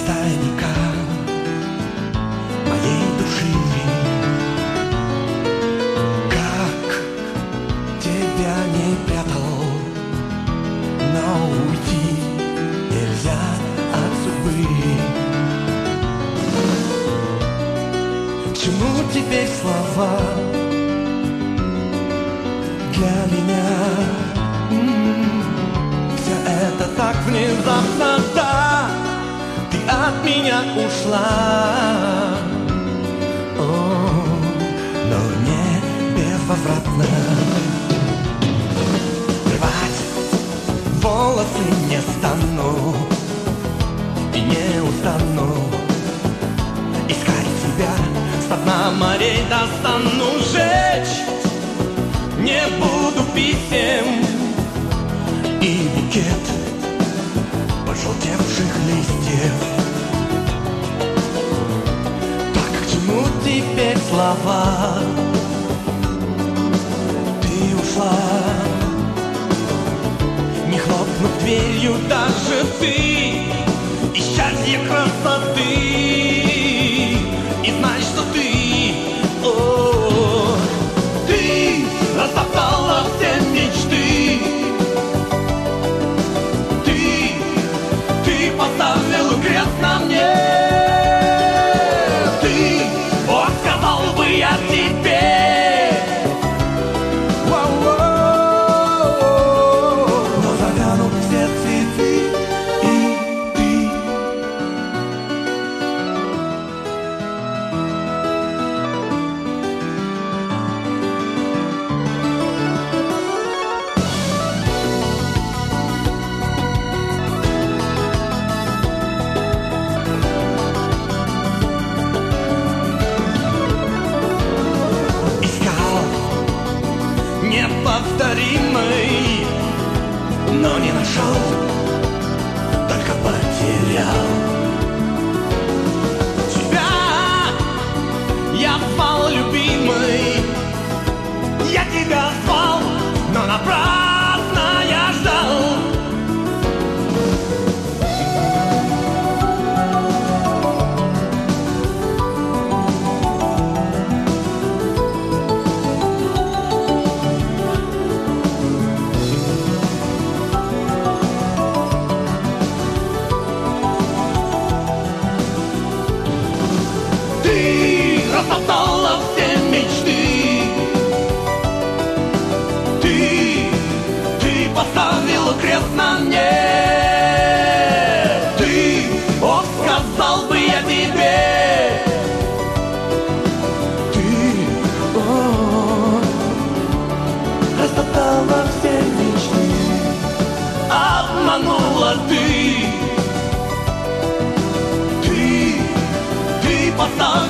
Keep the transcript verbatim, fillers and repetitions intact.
тайника моей души. Как тебя не прятал, но уйти нельзя от судьбы. К чему теперь слова для меня? М-м-м. Все это так внезапно, да, ты от меня ушла, о, но не безвозвратно. Рвать волосы не стану и не устану, искать тебя с дна морей достану, жечь не буду писем и букет пожелтевших листьев. Так к чему теперь слова? Ты ушла, не хлопнув дверью даже ты, и счастье красоты. И знай, что ты, о, ты растоптала все мечты. Ты, ты поставила крест на мне. Ты, о, сказал бы я тебе, но завянут все цветы, и ты. Неповторимый, но не нашел, только потерял. Тебя я звал, любимый, я тебя звал, но напрасно я ждал. Растоптала все мечты. Ты, ты поставила крест на мне. Ты, о, сказал бы я тебе. Ты, о, растоптала все мечты. Обманула ты. Ты, ты поставила